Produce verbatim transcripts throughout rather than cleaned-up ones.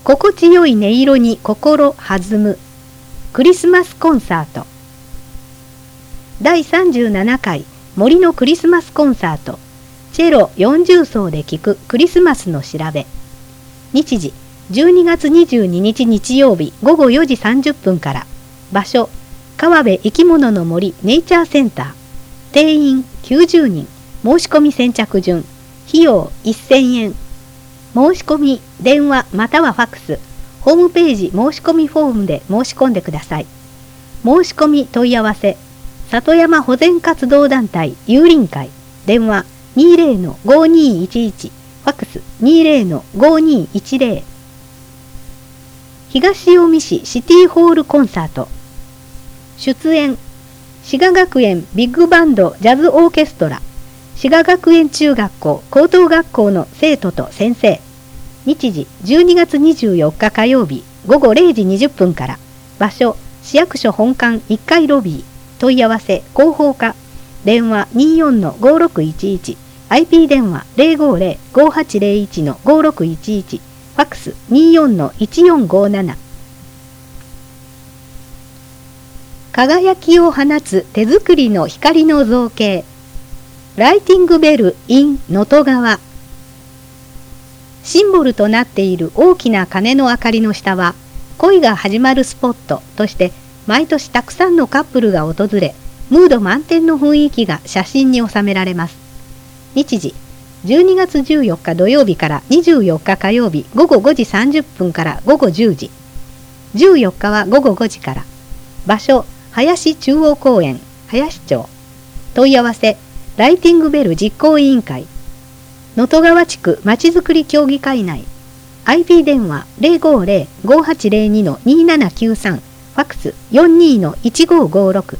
心地よい音色に心弾むクリスマスコンサート。だいさんじゅうななかい森のクリスマスコンサート。チェロよんじゅう奏で聴くクリスマスの調べ。日時じゅうにがつにじゅうににち日曜日ごごよじさんじゅっぷんから。場所川辺生き物の森ネイチャーセンター。定員きゅうじゅうにん。申し込み先着順。費用せんえん。申し込み電話またはファックス。ホームページ申し込みフォームで申し込んでください。申し込み問い合わせ里山保全活動団体有林会。電話 にじゅうのごにーいちいち。ファックス にじゅうのごにーいちぜろ。東近江市シティホールコンサート。出演滋賀学園ビッグバンドジャズオーケストラ。滋賀学園中学校高等学校の生徒と先生。日時じゅうにがつにじゅうよっか火曜日ごごれいじにじゅっぷんから。場所市役所本館いっかいロビー。問い合わせ広報課。電話 にじゅうよんのごろくいちいち。アイピー 電話 ゼロごゼロごはちゼロいちのごろくいちいち。ファックス にじゅうよんのいちよんごなな。輝きを放つ手作りの光の造形。ライティングベル in 能登川。シンボルとなっている大きな鐘の明かりの下は恋が始まるスポットとして毎年たくさんのカップルが訪れ、ムード満点の雰囲気が写真に収められます。日時じゅうにがつじゅうよっか土曜日からにじゅうよっか火曜日ごごごじさんじゅっぷんからごごじゅうじ。じゅうよっかはごごごじから。場所林中央公園林町。問い合わせライティングベル実行委員会。能登川地区まちづくり協議会内。アイピー 電話 ゼロごゼロごはちゼロにのにななきゅうさん。ファックス よんにのいちごごろく。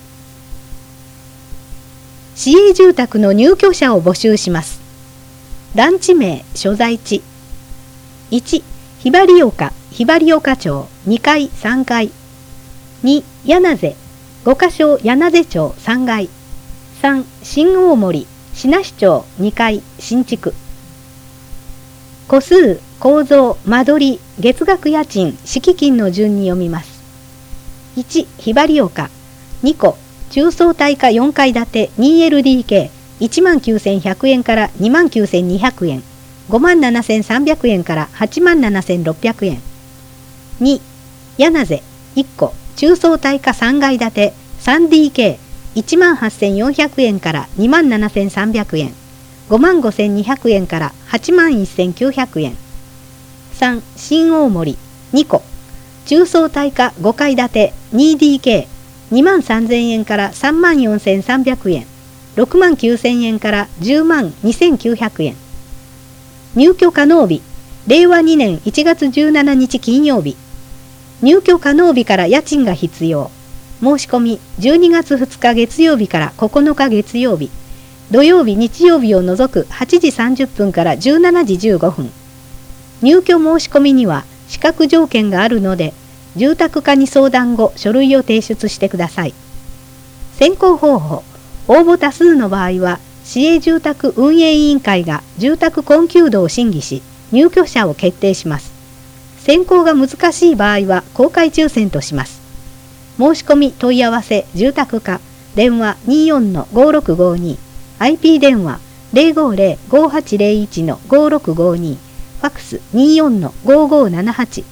市営住宅の入居者を募集します。団地名所在地いちひばり岡ひばり岡町にかいさんがい。に柳瀬五箇所柳瀬町さんがい。さん新大森信濃町にかい新築。戸数構造間取り月額家賃敷金の順に読みます。いちひばり岡にこ中層耐火よんかい建て にエルディーケーいちまんきゅうせんひゃくえんからにまんきゅうせんにひゃくえん。ごまんななせんさんびゃくえんからはちまんななせんろっぴゃくえん。に柳瀬いっこ中層耐火さんがい建て さんディーケーいちまんはっせんよんひゃくえんからにまんななせんさんびゃくえん。ごまんごせんにひゃくえんからはちまんせんきゅうひゃくえん。さん新大森にこ中層耐火ごかい建て にディーケーにまんさんぜんえんからさんまんよんせんさんびゃくえん。ろくまんきゅうせんえんからじゅうまんにせんきゅうひゃくえん。入居可能日れいわにねんいちがつじゅうしちにち金曜日。入居可能日から家賃が必要。申し込みじゅうにがつふつか月曜日からここのか月曜日。土曜日日曜日を除くはちじさんじゅっぷんからじゅうしちじじゅうごふん。入居申し込みには資格条件があるので、住宅課に相談後書類を提出してください。選考方法応募多数の場合は市営住宅運営委員会が住宅困窮度を審議し入居者を決定します。選考が難しい場合は公開抽選とします。申し込み問い合わせ住宅課電話 にじゅうよんのごろくごに。 アイピー 電話 ゼロごゼロごはちゼロいちのごろくごに。ファックス にじゅうよんのごごななはち。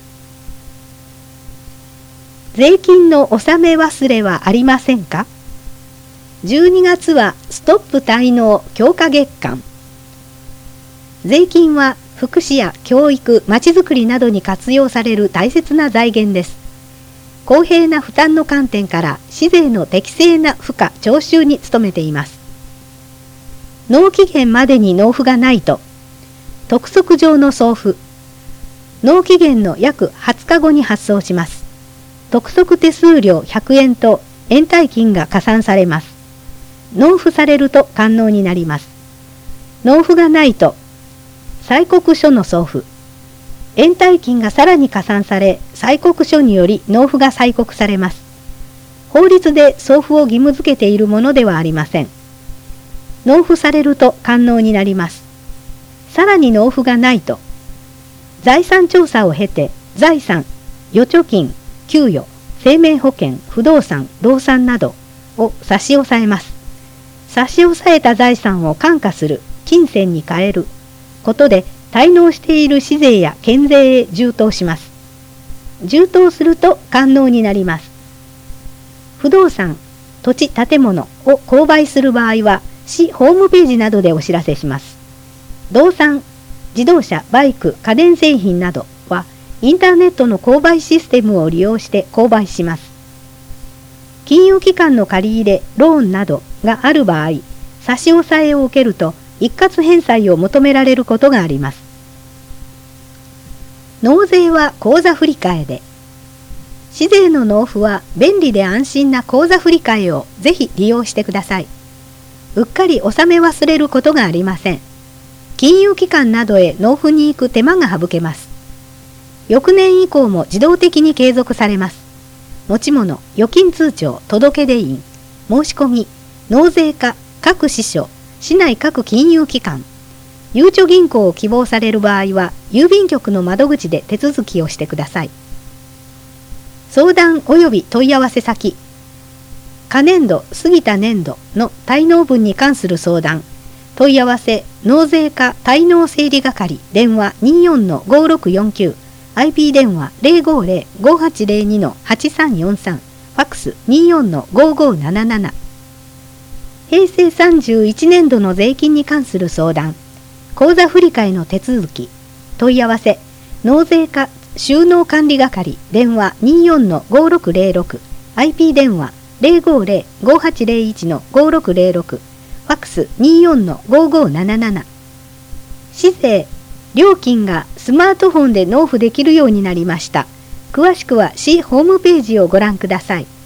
税金の納め忘れはありませんか？じゅうにがつはストップ滞納強化月間。税金は福祉や教育、まちづくりなどに活用される大切な財源です。公平な負担の観点から市税の適正な付加徴収に努めています。納期限までに納付がないと督促状の送付。納期限の約はつかごに発送します。督促手数料ひゃくえんと延滞金が加算されます。納付されると完納になります。納付がないと催告書の送付。延滞金がさらに加算され、催告書により納付が催告されます。法律で送付を義務付けているものではありません。納付されると完納になります。さらに納付がないと、 財産調査を経て財産、預貯金、給与、生命保険、不動産、動産などを差し押さえます。差し押さえた財産を換価する、金銭に変えることで滞納している私税や県税へ充当します。充当すると完納になります。不動産、土地、建物を購買する場合は市ホームページなどでお知らせします。動産、自動車、バイク、家電製品などはインターネットの購買システムを利用して購買します。金融機関の借り入れ、ローンなどがある場合、差し押さえを受けると一括返済を求められることがあります。納税は口座振替で。市税の納付は便利で安心な口座振替をぜひ利用してください。うっかり納め忘れることがありません。金融機関などへ納付に行く手間が省けます。翌年以降も自動的に継続されます。持ち物、預金通帳、届出印、申し込み、納税課、各支所、市内各金融機関、ゆうちょ銀行を希望される場合は、郵便局の窓口で手続きをしてください。相談及び問い合わせ先、過年度、過ぎた年度の滞納分に関する相談、問い合わせ、納税課滞納整理係、電話 にじゅうよんのごろくよんきゅう、アイピー 電話 ゼロごゼロ ごはちゼロにのはちさんよんさん、ファックス にじゅうよんのごごなななな。平成さんじゅういちねんどの税金に関する相談、口座振替の手続き、問い合わせ、納税課収納管理係、電話 にじゅうよんのごろくゼロろく、アイピー 電話 ゼロごゼロ ごはちゼロいちのごろくゼロろく、ファックス にじゅうよんのごごなななな。市税、料金がスマートフォンで納付できるようになりました。詳しくは市ホームページをご覧ください。